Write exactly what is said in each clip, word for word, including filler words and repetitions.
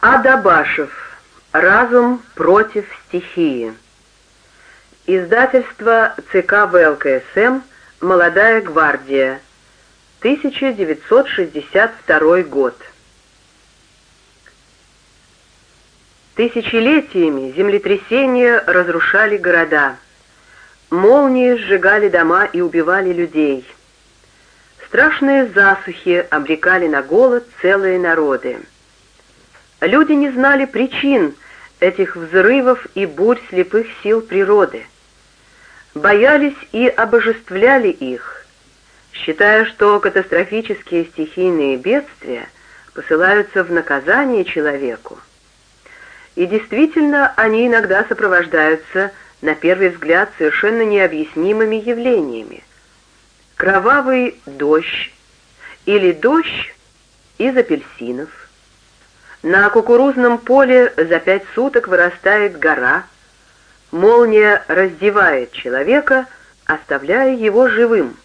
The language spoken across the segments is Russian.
Адабашев. Разум против стихии. Издательство ЦК ВЛКСМ «Молодая гвардия», тысяча девятьсот шестьдесят второй год. Тысячелетиями землетрясения разрушали города, молнии сжигали дома и убивали людей. Страшные засухи обрекали на голод целые народы. Люди не знали причин этих взрывов и бурь слепых сил природы. Боялись и обожествляли их, считая, что катастрофические стихийные бедствия посылаются в наказание человеку. И действительно, они иногда сопровождаются, на первый взгляд, совершенно необъяснимыми явлениями. Кровавый дождь или дождь из апельсинов. На кукурузном поле за пять суток вырастает гора. Молния раздевает человека, оставляя его живым.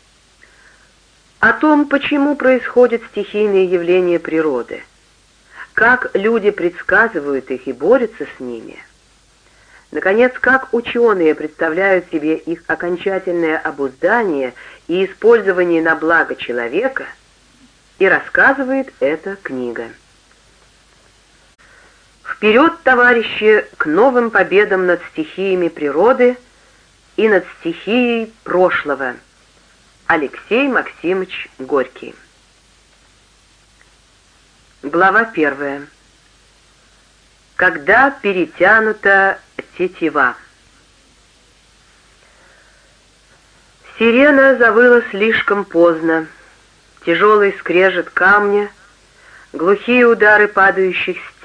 О том, почему происходят стихийные явления природы, как люди предсказывают их и борются с ними. Наконец, как ученые представляют себе их окончательное обуздание и использование на благо человека, и рассказывает эта книга. Вперед, товарищи, к новым победам над стихиями природы и над стихией прошлого. Алексей Максимович Горький. Глава первая. Когда перетянута тетива. Сирена завыла слишком поздно. Тяжелый скрежет камня, глухие удары падающих стен,